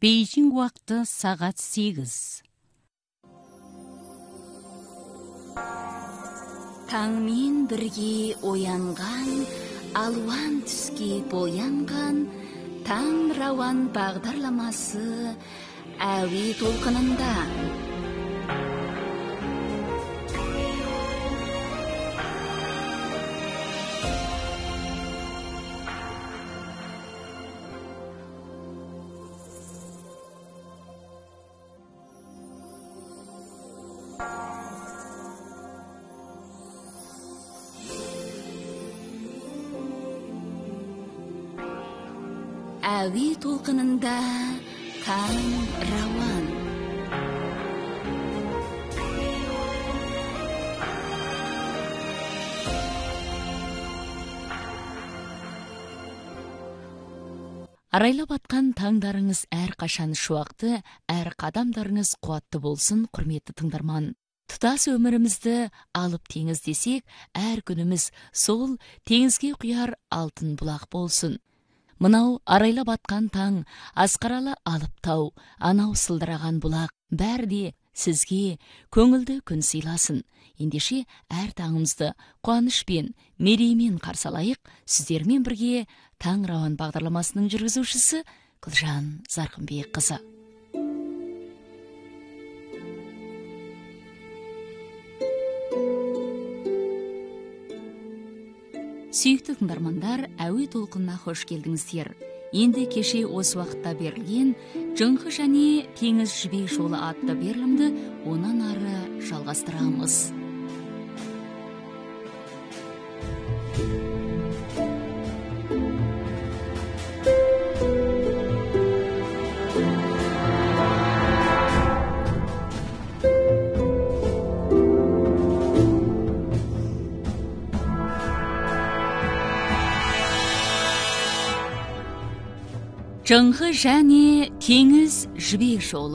Бейжің уақыты сағат 8. Таңмен бірге оянған, алуан түске боянған, таң рауан бағдарламасы әуе толқынында. Әуе толқынында таң рауан. Арайлап атқан таңдарыңыз әр қашан шуақты, әр қадамдарыңыз қуатты болсын, құрметті тыңдарман. Тұтас өмірімізді алып теңіз десек, әр күніміз сол теңізге құяр алтын бұлақ болсын. Мынау арайлап атқан таң, асқаралы алып тау, анау сылдыраған бұлақ, бәрде сізге көңілді күн сыйласын. Ендеше әр таңымызды қуанышпен, мереймен қарсы алайық. Сіздермен бірге Таң рауан бағдарламасының жүргізушісі Гүлжан Зарқынбек қызы. Сүйікті тыңдармандар, әуе толқынына хош келдіңіздер. Енді кеше осы уақытта берілген Жыңқы және Теңіз жібек жолы атты берілімді онан ары жалғастырамыз. Жыңқы және Теңіз жібек жолы.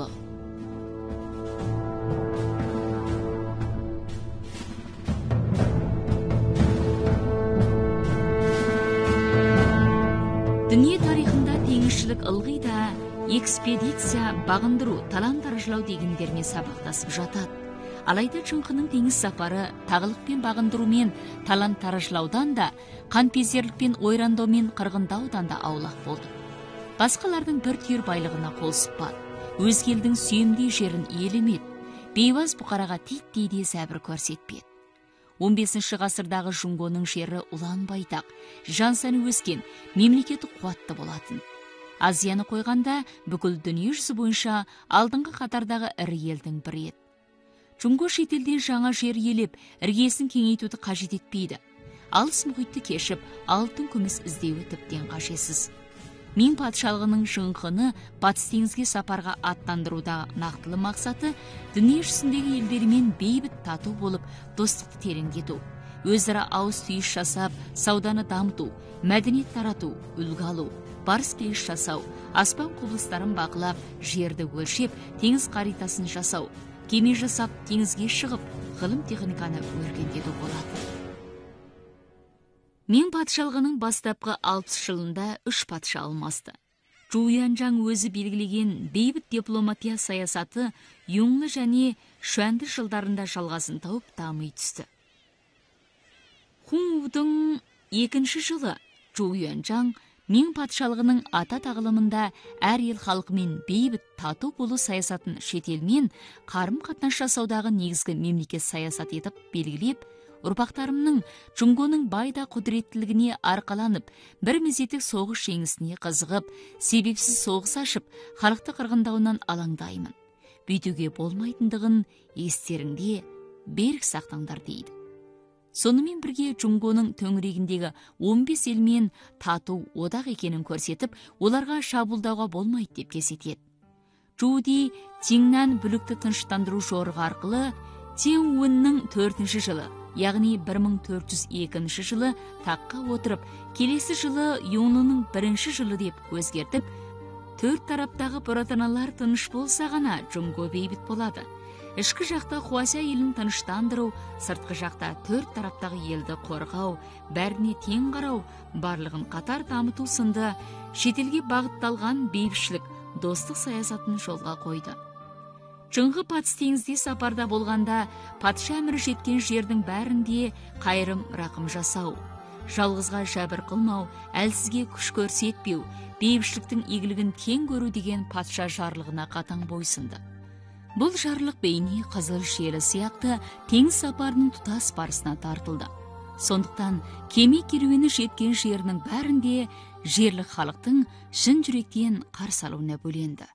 Дүние тарихында теңізшілік ылғи да экспедиция, бағындыру, талан-таражлау дегендеріне сабақтасып жатады. Алайда Жыңқының теңіз сапары тағылық пен бағындырумен, талан-таражлаудан да, қанпезерлік пен ойрандаумен қырғындаудан да аулақ болды. Басқалардың бір түйір байлығына қол сұқпады. Өзге елдің сүйемдей жерін иелемеді. Бейуаз бұқараға титтейде зәбір көрсетпеді. 15 ғасырдағы Жұңгоның жері ұлан байтақ, жан саны өскен, мемлекеті қуатты болатын. Азияны қойғанда бүкіл дүние жүзі бойынша алдыңғы қатардағы ірі елдің бірі еді. Жұңго шетелден жаңа жер иелеп, іргесін кеңейтуді қажет етпейді. Алыс мұхитты кешіп, алтын күміс іздеуі тіптен қажетсіз. Мин патшалығының Жыңқыны батыс теңізге сапарға аттандыруда нақтылы мақсаты дүние жүзіндегі елдермен бейбіт тату болып, достықты тереңдету, өзара ауыз түйіс жасап, сауданы дамыту, мәдениет тарату, үлгі алу, барыс-келіс жасау, аспан құбылыстарын бақылап, жерді өлшеп, теңіз қаритасын жасау, кеме жасап, теңізге шығып, ғылым техниканы өркендету болады. Мин патшалығының бастапқы 60 жылында 3 патша алмасты. Жуянжаң өзі белгілеген бейбіт дипломатия саясаты Юңлы және Шуанды жылдарында жалғасын тауып дами түсті. Хунвудың 2-ші жылы Жуянжаң Мин патшалығының ата тағылымында әр ел халқымен бейбіт тату болу саясатын шетелмен қарым-қатынас жасаудағы негізгі мемлекет саясат етіп белгілеп, ұрпақтарымның Жұңгоның байда құдіреттілігіне арқаланып, бір мезеттік соғыс жеңісіне қызығып, себепсіз соғыс ашып, халықты қырғындауынан алаңдаймын. Бүйтуге болмайтындығын естеріңде берік сақтаңдар дейді. Сонымен бірге Жұңгоның төңірегіндегі 15 елмен тату одақ екенін көрсетіп, оларға шабуылдауға болмайды деп көрсетеді. Жуди Теңнан бүлікті тыныштандыру жорығы арқылы Теңуіннің 4-ші жылы, яғни 1402 жылы таққа отырып, келесі жылы Юңлының 1-ші жылы деп өзгертіп, төрт тараптағы бұратаналар тыныш болса ғана Жұңго бейбіт болады. Ішкі жақта Хуася елін тыныштандыру, сыртқы жақта төрт тараптағы елді қорғау, бәріне тең қарау, барлығын қатар дамыту сынды шетелге бағытталған бейбітшілік, достық саясатын жолға қойды. Чыңғы батыс теңізде сапарда болғанда патша әмірі жеткен жердің бәрінде қайырым рақым жасау, жалғызға жәбір қылмау, әлсізге күш көрсетпеу, бейбітшіліктің игілігін тең көру деген патша жарлығына қатаң бойсынды. Бұл жарлық бейне қызыл желі сияқты теңіз сапарының тұтас барысына тартылды. Сондықтан кеме керуені жеткен жерінің бәрінде жерлік халықтың шын жүректен қарсы алуына бөленді.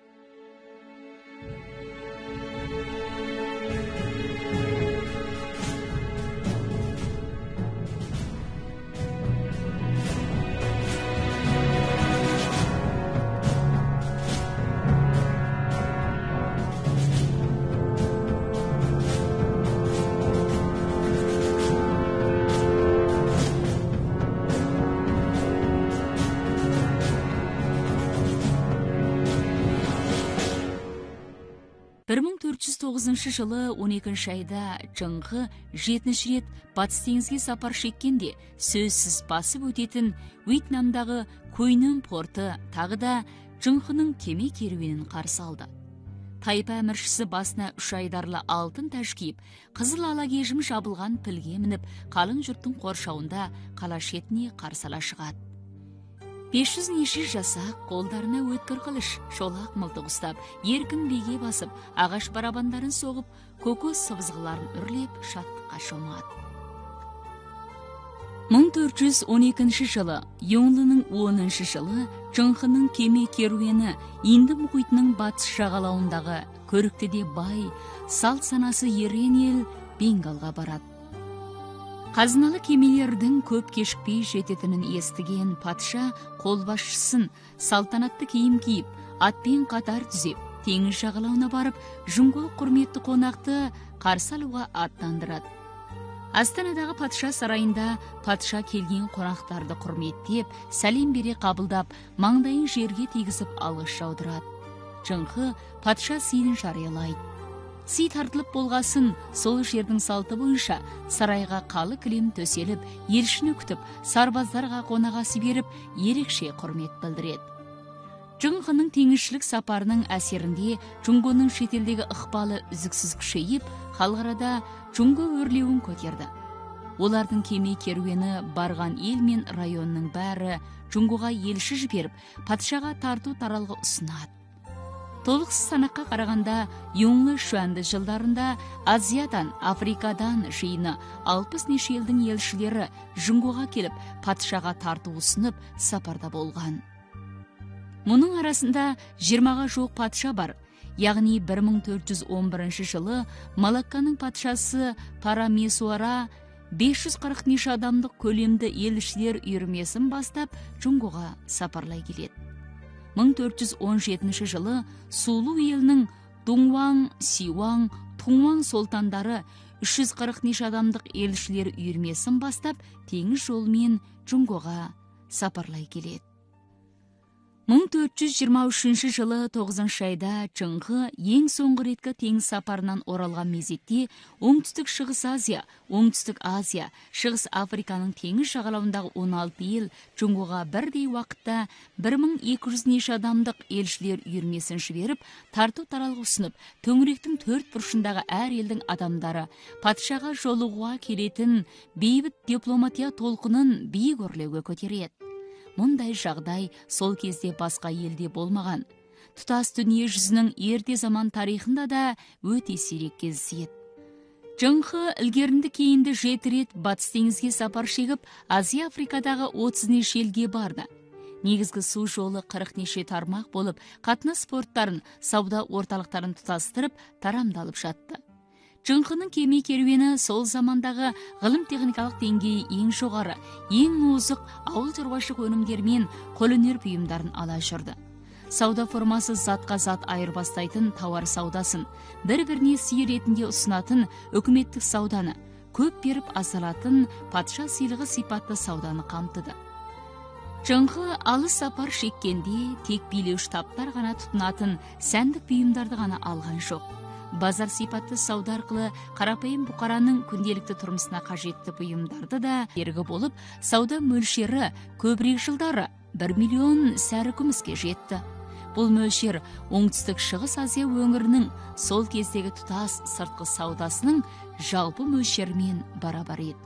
Бір 1409 жылы 12 айда Чыңғы 7 рет батыс теңізге сапар шеккенде сөзсіз басып өтетін Вьетнамдағы Куйнын порты тағы да Чыңғының кеме керуенін қарсы алды. Тайпа әміршісі басына 3 айдарлы алтын тәж киіп, қызыл алагежім жабылған пілге мініп, қалың жұрттың қоршауында қала шетіне қарсы ала шығады. 500 неше жасақ, қолдарына өткір қылыш, шолақ мылтық ұстап, еркін биге басып, ағаш барабандарын соғып, көкөз сыбызғыларын үрлеп, шаттыққа шомады. 1412 жылы, Йонлының 10 жылы, Чыңғының кеме керуені Инді мұхитының батыс жағалауындағы көрікті де бай, салт санасы ерен ел Бенгалға барады. Қазыналы кемелердің көп кешікпей жететінін естіген патша қолбасшысын салтанатты киім киіп, атпен қатар түзеп, теңіз жағалауына барып, жүңгол құрметті қонақты қарсы алуға аттандырады. Астанадағы патша сарайында патша келген қонақтарды құрметтеп, сәлем бере қабылдап, маңдайын жерге тигізіп алғыс жаудырады. Чыңғы патша сыйын жариялайды. Сый тартылып болғасын, сол жердің салты бойынша сарайға қалы кілем төселіп, елшіні күтіп, сарбаздарға қонағасы беріп, ерекше құрмет білдіреді. Чыңғының теңізшілік сапарының әсерінде Чунгоның шетелдегі ықпалы үзіксіз күшейіп, халықарада Чунго өрлеуін көтерді. Олардың кеме керуені барған ел мен районның бәрі Чунгоға елші жіберіп, патшаға тарту таралғы ұсынады. Толықсыз санаққа қарағанда, Йонлы шуанды жылдарында Азиядан, Африкадан жиыны 60 неше елдің елшілері Жүңгоға келіп, патшаға тарту ұсынып, сапарда болған. Мұның арасында 20-ға жоқ патша бар, яғни 1411 жылы Малакканың патшасы Парамесуара 540 неше адамдық көлемді елшілер үйірмесін бастап, Жүңгоға сапарлай келеді. 1417 жылы Сулу елінің Дуңваң, Сиуаң, Туңваң солтандары 340 неше адамдық елшілер үйірмесін бастап, теңіз жолымен Жүңгоға сапарлай келеді. 1423 жылы 9 айда Чыңғы ең соңғы реткі теңіз сапарынан оралған мезетте оңтүстік Шығыс Азия, оңтүстік Азия, Шығыс Африканың теңіз жағалауындағы 16 ел Чыңғыға бірдей уақытта 1200 неше адамдық елшілер үйірмесін жіберіп, тарту таралғы ұсынып, төңіректің 4 бұрышындағы әр елдің адамдары патшаға жолығуға келетін бейбіт дипломатия толқынын биік өрлеуге көтереді. Мұндай жағдай сол кезде басқа елде болмаған. Тұтас дүние жүзінің ерте заман тарихында да өте сирек кездеседі. Чыңғы ілгерінді кейінді 7 рет батыс теңізге сапар шегіп, Азия Африкадағы 30 неше елге барды. Негізгі су жолы 40 неше тармақ болып, қатынас порттарын, сауда орталықтарын тұтастырып, тарамдалып жатты. Чыңғының кеме керуені сол замандағы ғылым техникалық деңгейі ең жоғары, ең озық ауыл шаруашылық өнімдермен қолөнер бұйымдарын ала жүрді. Сауда формасы затқа зат айырбастайтын тауар саудасын, бір-біріне сый ретінде ұсынатын үкіметтік сауданы, көп беріп азалатын патша сыйлығы сипатты сауданы қамтыды. Чыңғы алыс сапар шеккенде тек билеуші таптар ғана тұтынатын сәндік бұйымдарды ғана алған жоқ. Базар сипатты сауда арқылы қарапайым бұқараның күнделікті тұрмысына қажетті бұйымдарды да ергі болып, сауда мөлшері көбірек жылдары 1 миллион сәрі күміске жетті. Бұл мөлшер оңтүстік шығыс Азия өңірінің сол кездегі тұтас сыртқы саудасының жалпы мөлшерімен барабар еді.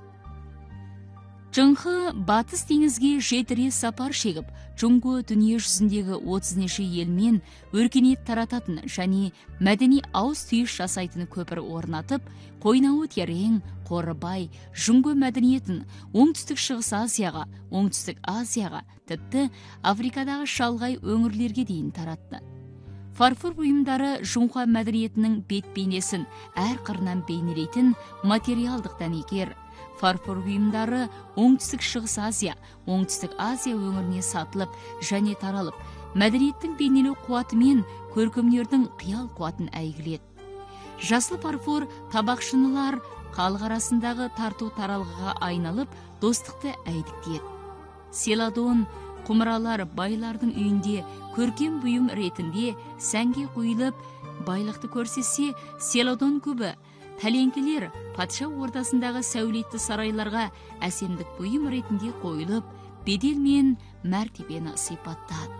Чыңхы батыс теңізге жетіре сапар шегіп, Чунго дүние жүзіндегі 30 елмен өркениет тарататын және мәдени ауыз түйіс жасайтын көпір орнатып, қойнауы терең, қоры бай, Чунго мәдениетін оңтүстік шығыс Азияға, оңтүстік Азияға, тіпті Африкадағы шалғай өңірлерге дейін таратты. Фарфор бұйымдары Чунхо мәдениетінің бет бейнесін әр қырынан бейнелейтін материалдық дәнекер. Фарфор бұйымдары оңтүстік шығыс Азия, оңтүстік Азия өңіріне сатылып және таралып, мәдениеттің бейнелеу қуатымен көркемдердің қиял қуатын әйгіледі. Жасыл фарфор табақшынылар халық арасындағы тарту таралғыға айналып, достықты әйдіктеді. Селадон, құмыралар байлардың үйінде көркем бұйым ретінде сәнге қойылып, байлықты көрсетсе, селадон көбі, тәленкелер патша ордасындағы сәулетті сарайларға әсемдік бұйым ретінде қойылып, бедел мен мәртебені сипаттады.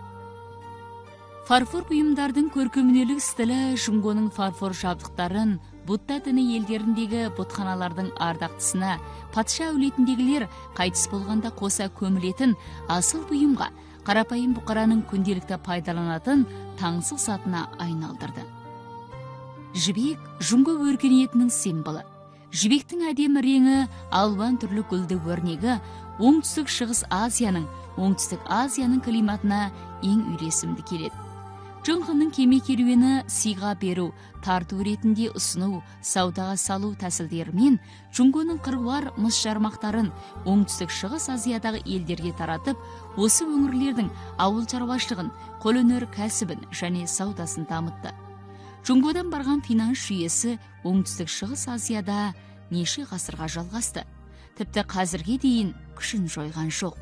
Фарфор бұйымдардың көркемдік стилі Чунгоның фарфор жабдықтарын Будда діні елдеріндегі бұтханалардың ардақтысына, патша әулетіндегілер қайтыс болғанда қоса көмілетін асыл бұйымға, қарапайым бұқараның күнделікті пайдаланатын таңсық затына айналдырды. Жібек Чунго өркениетінің символы. Жібектің әдемі реңі, алуан түрлі гүлді өрнегі оңтүстік шығыс Азияның, оңтүстік Азияның климатына ең үйлесімді келеді. Чыңхының кеме керуені сыйға беру, тарту ретінде ұсыну, саудаға салу тәсілдерімен Чунгоның қыруар мыс жармақтарын оңтүстік шығыс Азиядағы елдерге таратып, осы өңірлердің ауыл шаруашылығын, қолөнер кәсібін және саудасын дамытты. Чунгодан барған финанс жүйесі оңтүстік шығыс Азияда неше ғасырға жалғасты. Тіпті қазірге дейін күшін жойған жоқ.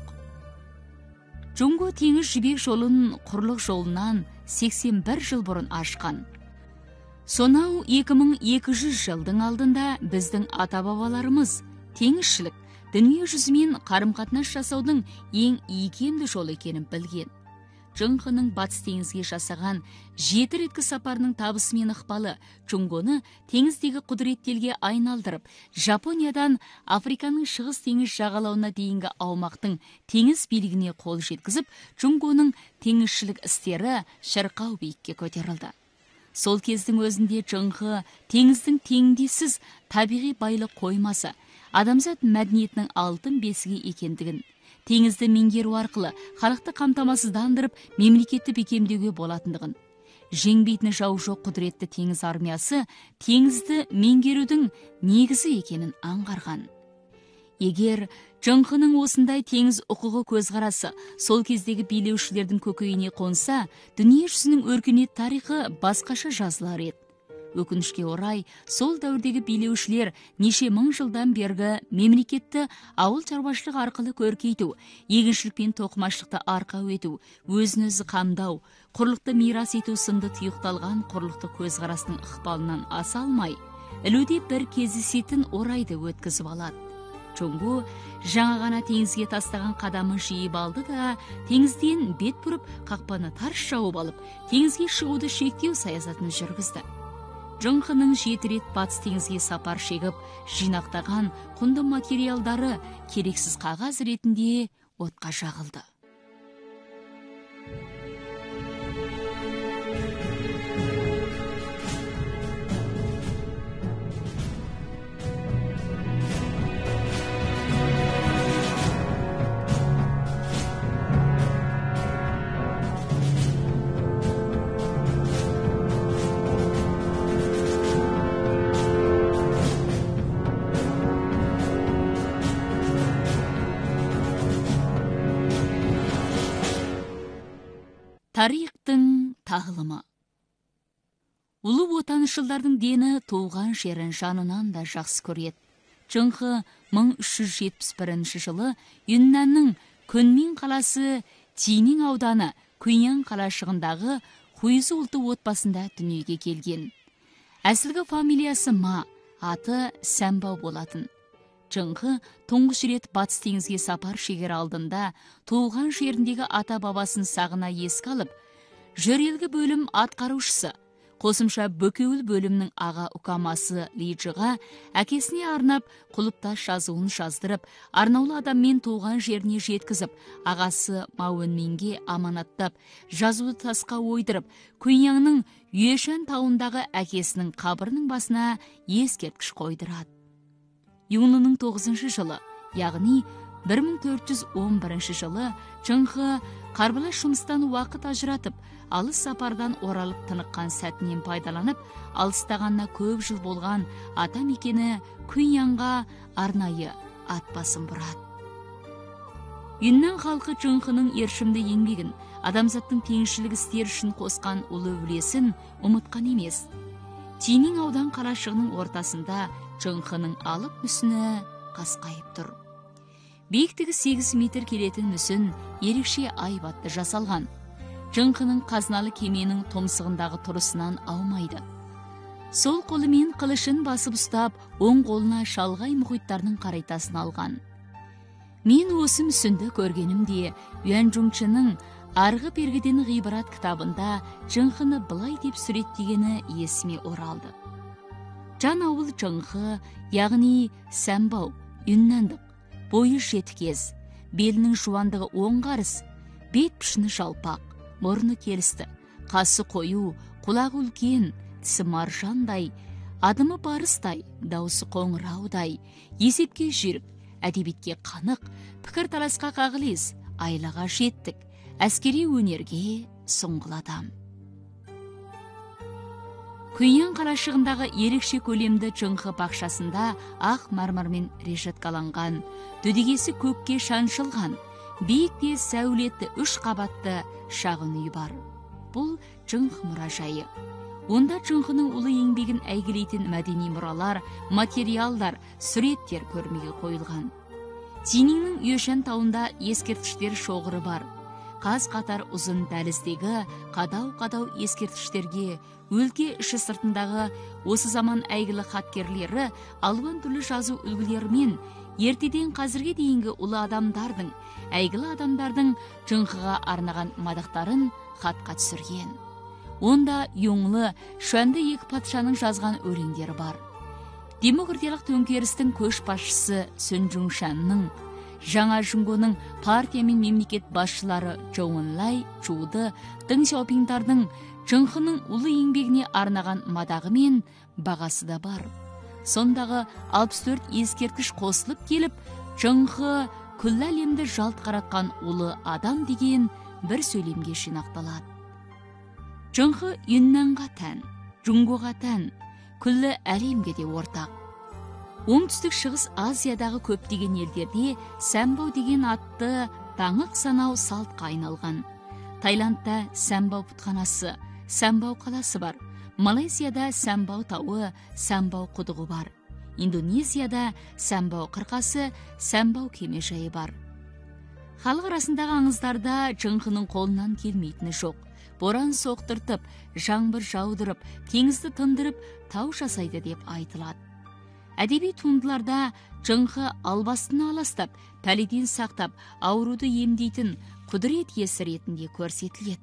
Чунго теңіз жібек жолын құрлық жолынан 81 жыл бұрын ашқан. Сонау 2200 жылдың алдында біздің ата-бабаларымыз теңізшілік, дүние жүзімен қарым-қатынас жасаудың ең икемді жолы екенін білген. Чыңхының батыс теңізге жасаған 7 реткі сапарының табысымен ықпалы Чунгоны теңіздегі құдіреттелге айналдырып, Жапониядан Африканың шығыс теңіз жағалауына дейінгі аумақтың теңіз билігіне қол жеткізіп, Чунгоның теңізшілік істері шырқау биікке көтерілді. Сол кездің өзінде Чыңхы теңіздің теңдессіз табиғи байлық қоймасы, адамзат мәдениетінің алтын бесігі екендігін, теңізді меңгеру арқылы халықты қамтамасыздандырып, мемлекетті бекемдеуге болатындығын, жеңбейтін жау жоқ құдіретті теңіз армиясы теңізді меңгерудің негізі екенін аңғарған. Егер Чыңхының осындай теңіз ұқығы көзқарасы сол кездегі билеушілердің көкейіне қонса, дүние жүзінің өркениет тарихы басқаша жазылар еді. Өкінішке орай, сол дәуірдегі билеушілер неше мың жылдан бергі мемлекетті ауыл шаруашылығы арқылы көркейту, егіншілік пен тоқымашылықты арқау ету, өзін-өзі қамдау, құрлықты мирас ету сынды тұйықталған құрлықты көзқарастың ықпалынан аса алмай, ілуде бір кездесетін орайды өткізіп алады. Чунго жаңа ғана теңізге тастаған қадамын жиып алды да, теңізден бет бұрып, қақпаны тарс жауып алып, теңізге шығуды шектеу саясатын жүргізді. Чыңхының 7 рет батыс теңізге сапар шегіп, жинақтаған құнды материалдары керексіз қағаз ретінде отқа жағылды. Тарихтың тағылымы. Ұлы отаншылдардың дені туған жерін жанынан да жақсы көреді. Чыңхы 1371 жылы Юннанның Күнмин қаласы Тинин ауданы Күйнян қалашығындағы Хуизу ұлты отбасында дүниеге келген. Әсілгі фамилиясы Ма, аты Сәмбау болатын. Чыңхы тұңғыш рет батыс теңізге сапар шегер алдында туылған жеріндегі ата-бабасын сағына еске алып, жөрелгі бөлім атқарушысы, қосымша бөкеуіл бөлімнің аға ұкамасы Лиджиға әкесіне арнап құлыптас жазуын жаздырып, арнаулы адаммен туған жеріне жеткізіп, ағасы Мауэнминге аманаттап, жазуды тасқа ойдырып, Күньяңның Юэшэн тауындағы әкесінің қабірінің басына ескерткіш қойдырады. Юнының 9 жылы, яғни 1411 жылы Чыңхы қарбалас жұмыстан уақыт ажыратып, алыс сапардан оралып тыныққан сәтінен пайдаланып, алыстағанына көп жыл болған ата мекені Күньяңға арнайы ат басын бұрады. Юннан халқы Чыңхының ершімді еңбегін, адамзаттың теңшілік істер үшін қосқан ұлы үлесін ұмытқан емес. Тинин аудан қалашығының ортасында Чыңхының алып мүсіні қасқайып тұр. Биіктігі 8 метр келетін мүсін ерекше айбатты жасалған. Чыңхының қазыналы кеменің томсығындағы тұрысынан аумайды. Сол қолымен қылышын басып ұстап, оң қолына шалғай мұхиттарының қарайтасын алған. Мен осы мүсінді көргенімде, Юанчжунчының арғы бергіден ғибарат кітабында Чыңхыны былай деп суреттегені есіме оралды. Жан ауыл Чыңхы, яғни Сәмбау, Юннандық, бойы жеткез, белінің жуандығы оң қарыс, бет пішіні жалпақ, мұрны келісті, қасы қою, құлағы үлкен, тісі маржандай, адымы барыстай, даусы қоңыраудай, есепке жүйрік, әдебиетке қанық, пікір таласқа қағылез, айлаға жеттік, әскери өнерге сұңғыл адам. Күньяң қалашығындағы ерекше көлемді Чыңхы бақшасында ақ мармармен решеткаланған, дөдегесі көкке шаншылған, биік те сәулетті 3 қабатты шағын үй бар. Бұл Чыңхы мұражайы. Онда Чыңхының ұлы еңбегін әйгілейтін мәдени мұралар, материалдар, суреттер көрмеге қойылған. Тининнің Юэшэн тауында ескерткіштер шоғыры бар. Қаз қатар ұзын дәліздегі қадау-қадау ескерткіштерге өлке іші сыртындағы осы заман әйгілі хаткерлері алуан түрлі жазу үлгілерімен ертеден қазірге дейінгі ұлы адамдардың, әйгілі адамдардың Чыңхыға арнаған мадақтарын хатқа түсірген. Онда Юңлы, Шуанды екі патшаның жазған өлеңдері бар. Демократиялық төңкерістің көшбасшысы Сүн Чжуншанның, Жаңа Жұңгоның партия мен мемлекет басшылары Чжоу Энлай, Чуды, Дэн Сяопиңдардың Чыңхының ұлы еңбегіне арнаған мадағы мен бағасы да бар. Сондағы 64 ескерткіш қосылып келіп, Чыңхы күллі әлемді жалт қаратқан ұлы адам деген бір сөйлемге жинақталады. Чыңхы Юннанға тән, Жұңгоға тән, күллі әлемге де ортақ. Оңтүстік шығыс Азиядағы көптеген елдерде Сәмбау деген атты таңық санау салтқа айналған. Таиландта Сәмбау пұтханасы, Сәмбау қаласы бар. Малайзияда Сәмбау тауы, Сәмбау құдығы бар. Индонезияда Сәмбау қырқасы, Сәмбау кемежайы бар. Халық арасындағы аңыздарда Чыңхының қолынан келмейтіні жоқ. Боран соқтыртып, жаңбыр жаудырып, теңізді тындырып, тау жасайды деп айтылады. Әдеби туындыларда Чыңхы албастыны аластап, пәледен сақтап, ауруды емдейтін құдірет иесі ретінде көрсетіледі.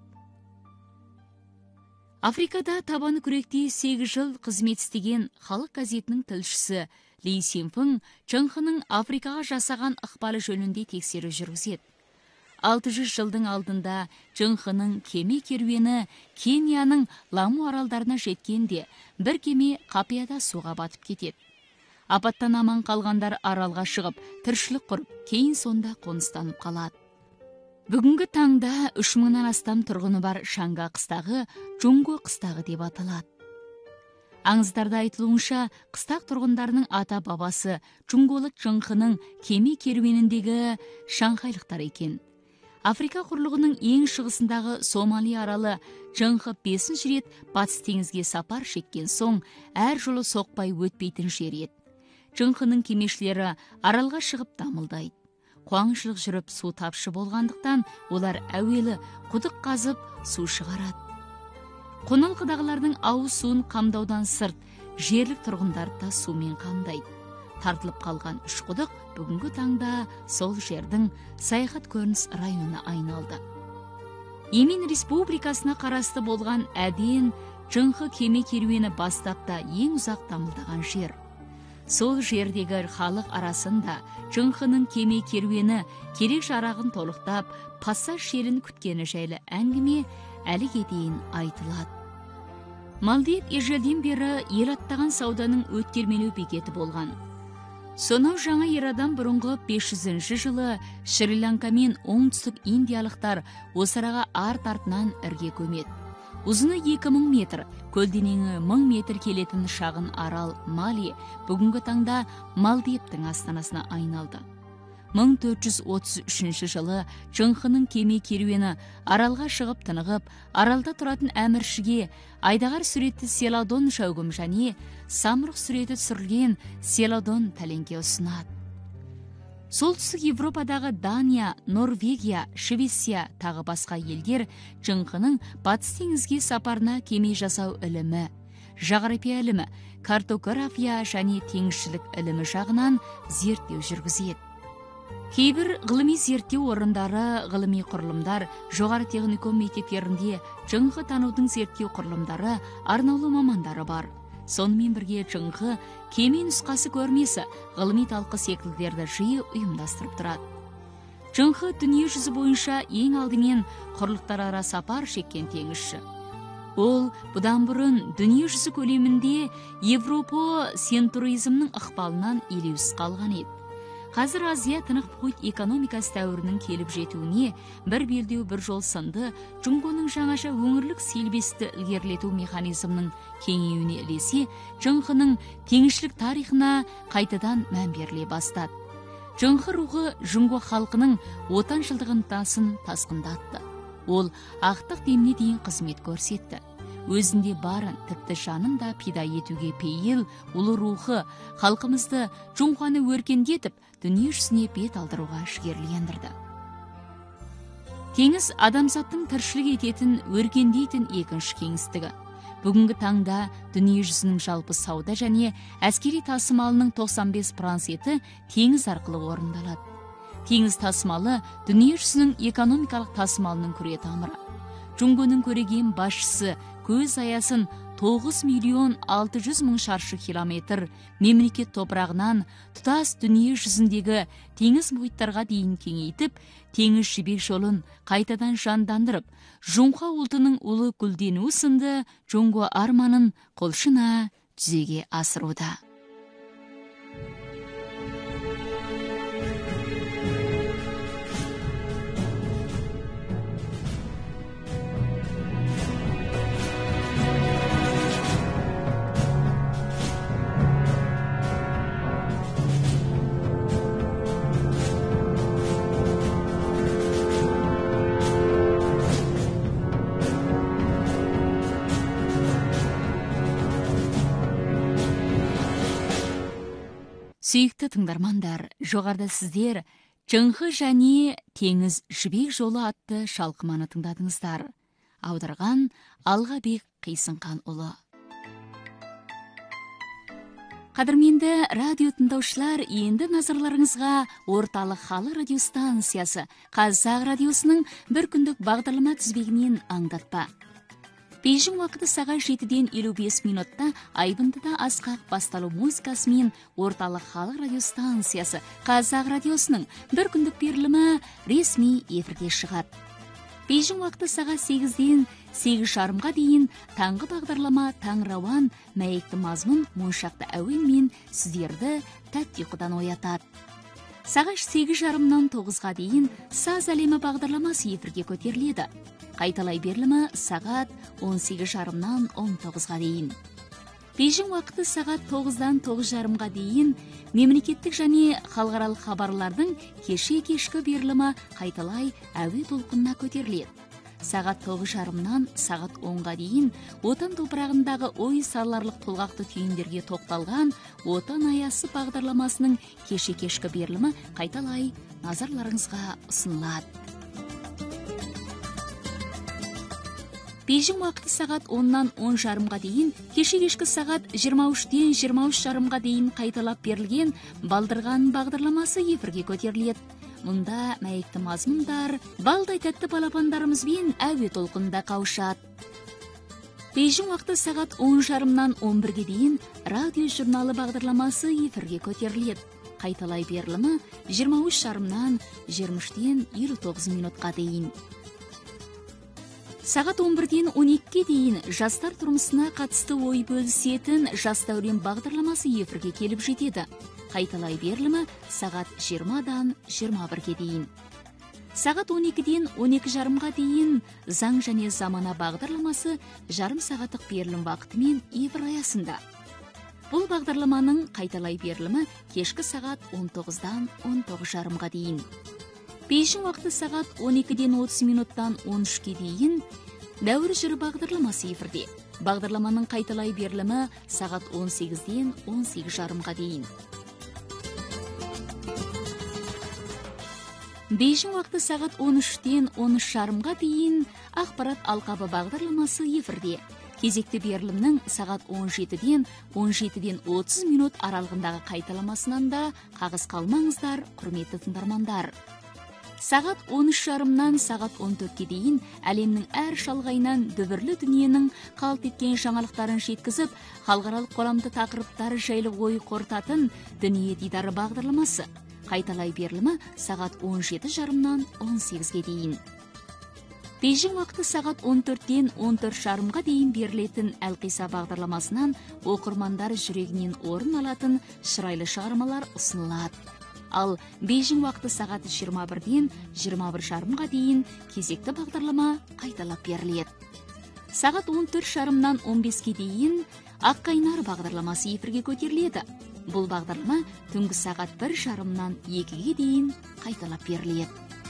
Африкада табаны күректей 8 жыл қызмет істеген халық газетінің тілшісі Ли Синфың Чыңхының Африкаға жасаған ықпалы жөнінде тексеру жүргізеді. 600 жылдың алдында Чыңхының кеме керуені Кенияның Ламу аралдарына жеткенде бір кеме қапияда суға батып кетеді. Апаттан аман қалғандар аралға шығып, тіршілік құрып, кейін сонда қоныстанып қалады. Бүгінгі таңда 3000-нан астам тұрғыны бар Шанга қыстағы Жұңго қыстағы деп аталады. Аңыздарда айтылуынша, қыстақ тұрғындарының ата-бабасы Жұңголық Чыңхының кеме керуеніндегі шанхайлықтар екен. Африка құрлығының ең шығысындағы Сомали аралы Чыңхы 5 рет батыс теңізге сапар шеккен соң, әр жолы соқпай өтпейтін жер еді. Чыңхының кемешілері аралға шығып дамылдайды. Қуаңшылық жүріп су тапшы болғандықтан, олар әуелі құдық қазып су шығарады. Қоналқыдағылардың ауыз суын қамдаудан сырт, жерлік тұрғындарды да сумен қамдайды. Тартылып қалған 3 құдық бүгінгі таңда сол жердің саяхат көрініс районына айналды. Емен республикасына қарасты болған әден Жыңқы кеме керуені бастапта ең ұзақ дамылдаған жер. Сол жердегі халық арасында Жыңқының кеме керуені керек жарағын толықтап, пассаж шерін күткені жайлы әңгіме әліге дейін айтылады. Малдив ежелден бері ел аттаған сауданың өткермелеу бекеті болған. Сонау жаңа ерадан бұрынғы 500 жылы Шри-Ланка мен оңтүстік индиялықтар осыраға арт-артынан ірге көмеді. Ұзыны 2000 метр, көлденеңі 1000 метр келетін шағын арал Мали бүгінгі таңда Малдивтің астанасына айналды. 1433 жылы Жыңқының кеме керуені аралға шығып тынығып, аралда тұратын әміршіге айдағар суретті Селадон шәугім және самұрық суреті түсірілген Селадон пәленге ұсынады. Солтүстік Европадағы Дания, Норвегия, Швеция тағы басқа елдер Жыңқының батыс теңізге сапарына кеме жасау ілімі, жағрапия ілімі, картография және теңізшілік ілімі жағынан зерттеу жүргізеді. Кейбір ғылыми зерттеу орындары, ғылыми құрылымдар, жоғары техникум мектептерінде Жыңқы танудың зерттеу құрылымдары, арнаулы мамандары бар. Сонымен бірге Жыңқы кеме нұсқасы көрмесі, ғылыми талқы секілдерді жиі ұйымдастырып тұрады. Жыңқы дүние жүзі бойынша ең алдымен құрлықтар ара сапар шеккен теңізші. Ол бұдан бұрын дүние жүзі көлемінде Европа сентрализмнің ықпалынан елеусіз қалған еді. Қазір Азия тынық мұхит экономикасы дәуірінің келіп жетуіне бір белдеу бір жол сынды Жұңғоның жаңаша өңірлік селбесті ілгерілету механизмның кеңеюіне ілесе, Жыңқының теңізшілік тарихына қайтадан мән беріле бастады. Жыңқы рухы Жұңго халқының отаншылдығын тасын тасқындатты. Ол ақтық деміне дейін қызмет көрсетті. Өзінде барын, тіпті жанын да пида етуге пейіл, ұлы рухы халқымызды Жұңғаны өркендетіп, дүние жүзіне бет алдыруға жігерлендірді. Теңіз адамзаттың тіршілік ететін, өркендейтін екінші кеңістігі. Бүгінгі таңда дүние жүзінің жалпы сауда және әскери тасымалының 95% теңіз арқылы орындалады. Теңіз тасымалы дүние жүзінің экономикалық тасымалының күре тамыры. Жұңғоның көреген басшысы көз аясын 9.600.000 шаршы километр мемлекет топырағынан тұтас дүние жүзіндегі теңіз мұхиттарға дейін кеңейтіп, теңіз жібек жолын қайтадан жандандырып, Жұңға ұлтының ұлы гүлденуі сынды Жұңго арманын қолшына жүзеге асыруда. Сүйікті тыңдармандар, жоғарда сіздер Жыңқы және теңіз жібек жолы атты шалқыманы тыңдадыңыздар. Аударған Алғабек Қисынқанұлы. Қадірменді радио тыңдаушылар, енді назарларыңызға орталық халық радиостанциясы Қазақ радиосының бір күндік бағдарлама тізбегінен аңдатпа. Бейжің уақыты сағат 7-ден 55 минутта айбындыда асқақ басталу музыкасымен орталық халық радиостанциясы Қазақ радиосының бір күндік берілімі ресми эфирге шығады. Бейжің уақыты сағат 8-ден 8:30-ға дейін таңғы бағдарлама таң рауан мәйекті мазмұн моншақты әуенмен сіздерді тәтті ұйқыдан оятады. Сағат 8:30-нан 9-ға дейін саз әлемі бағдарламасы эфирге көтеріледі. Қайталай берілімі сағат 18:30-нан 19-ға дейін. Бейжің уақыты сағат 9-дан 9:30-ға дейін мемлекеттік және халықаралық хабарлардың кешкі берілімі қайталай әуе толқынына көтеріледі. Сағат 9:30-нан сағат 10-ға дейін отан топырағындағы ой сарларлық толғақты түйіндерге тоқталған отан аясы бағдарламасының кешкі берілімі қайталай назарларыңызға ұсынылады. Бейжің уақыты сағат 10-нан 10:30-ға дейін, кешкі сағат 23-ден 23:30-ға дейін қайталап берілген балдырған бағдарламасы эфирге көтеріледі. Мұнда мәйікті мазмұндар балдай тәтті балапандарымызбен әуе толқынында қауышады. Бейжің уақыты сағат 10:30-нан 11-ге дейін радио журналы бағдарламасы эфирге көтеріледі. Қайталай берілімі 23:30-нан 23-ден 29 минутқа дейін. Сағат 11-ден 12-ге дейін жастар тұрмысына қатысты ой бөлісетін жас дәурен бағдарламасы эфирге келіп жетеді. Қайталай берілімі сағат 20-дан 21-ге дейін. Сағат 12-ден 12:30-ға дейін заң және замана бағдарламасы жарым сағаттық берілім уақытымен эфир аясында. Бұл бағдарламаның қайталай берілімі кешкі сағат 19-дан 19:30-ға дейін. Бейжің уақыты сағат 12-ден 30 минуттан 13-ге дейін дәуір жыры бағдарламасы эфирде. Бағдарламаның қайталай берілімі сағат 18-ден 18:30-ға дейін. Бейжің уақыты сағат 13-ден 13:30-ға дейін ақпарат алқабы бағдарламасы эфирде. Кезекті берілімнің сағат 17-ден 30 минут аралығындағы қайталамасынан да қағыс қалмаңыздар, құрметті тыңдармандар. Сағат 13:30-нан сағат 14-ге дейін әлемнің әр шалғайынан дүбірлі дүниенің қалт еткен жаңалықтарын жеткізіп, халықаралық қоғамдық тақырыптары жайлы ой қорытатын дүние дидары бағдарламасы. Қайталай берілімі сағат 17:30-нан 18-ге дейін. Бейжің уақыты сағат 14-ден 14:30-ға дейін берілетін әлқиса бағдарламасынан оқырмандар жүрегінен орын алатын шырайлы шығармалар ұсынылады. Ал Бейжің уақыты сағат 21-ден 21:30-ға дейін кезекті бағдарлама қайталап беріледі. Сағат 14:30-нан 15-ге дейін Аққайнар бағдарламасы эфирге көтеріледі. Бұл бағдарлама түнгі сағат 1:30-нан 2-ге дейін қайталап беріледі.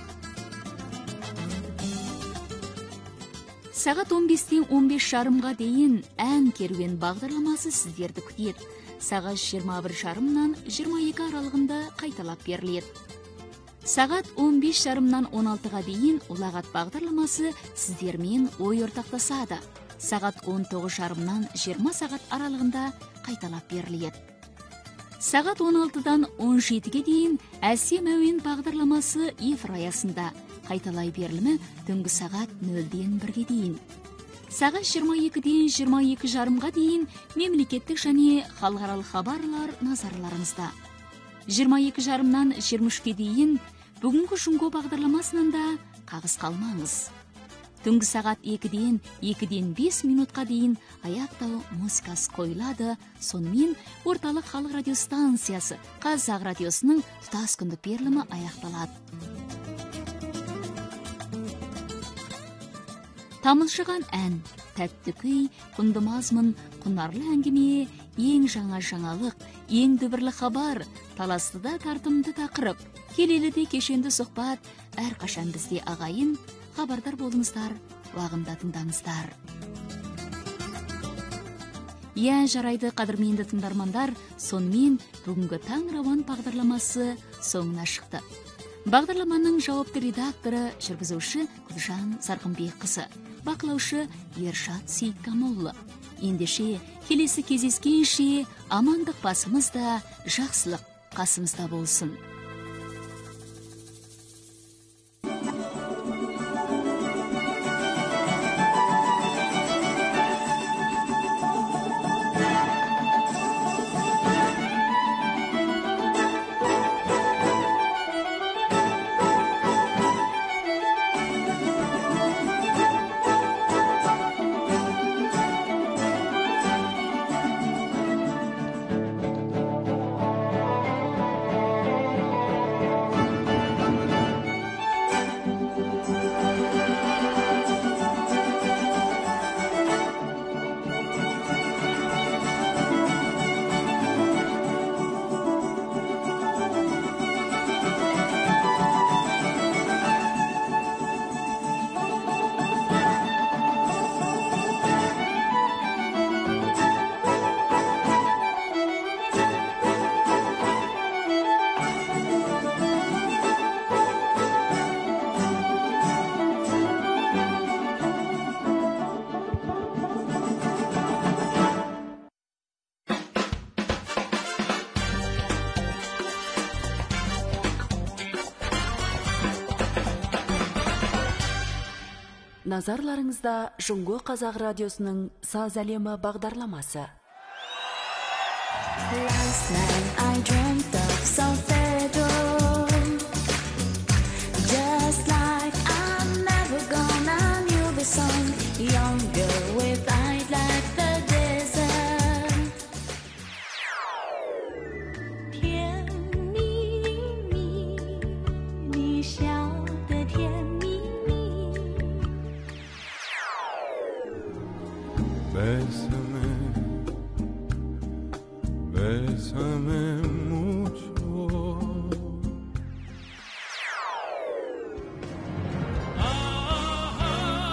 Сағат 15-тен 15:30-ға дейін ән керуен бағдарламасы сіздерді күтеді. Сағат 21:30-нан 22 аралығында қайталап беріледі. Сағат 15:30-нан 16-ға дейін ұлағат бағдарламасы сіздермен ой ортақтасады. Сағат 19:30-нан 20 сағат аралығында қайталап беріледі. Сағат 16-дан 17-ге дейін әсем әуен бағдарламасы эфир аясында. Қайталай берілімі түнгі сағат 0-ден 1-ге дейін. Сағат 22-ден 22:30-ға дейін мемлекеттік және халықаралық хабарлар назарларыңызда. 22:30-нан 23-ге дейін бүгінгі жұңго бағдарламасынан да қағыс қалмаңыз. Түнгі сағат 2-ден 5 минутқа дейін аяқтау музыкасы қойылады. Сонымен орталық халық радиостанциясы Қазақ радиосының тұтас күндік берілімі аяқталады. Тамылжыған ән, тәтті күй, құнды мазмұн, құнарлы әңгіме, ең жаңа жаңалық, ең дүбірлі хабар, таластыда тартымды тақырып, келеліде кешенді сұхбат, әрқашан бізде ағайын, хабардар болыңыздар, уағында тыңдаңыздар. Жарайды қадірменді тыңдармандар, сонымен бүгінгі таң рауан бағдарламасы соңына шықты. Бағдарламаның жауапты редакторы, жүргізуші Гүлжан Сарқынбекқызы, бақылаушы Ершат Сейткамоллы. Ендеше келесі кездескенше амандық басымызда, жақсылық қасымызда болсын. Назарларыңызда Жұңго Қазақ радиосының Саз әлемі бағдарламасы. Last night I dreamt of solfeggio, just like I'm never gonna knew the song, younger with eyes like the desert. 甜蜜蜜，你笑得甜蜜蜜。 Bésame, bésame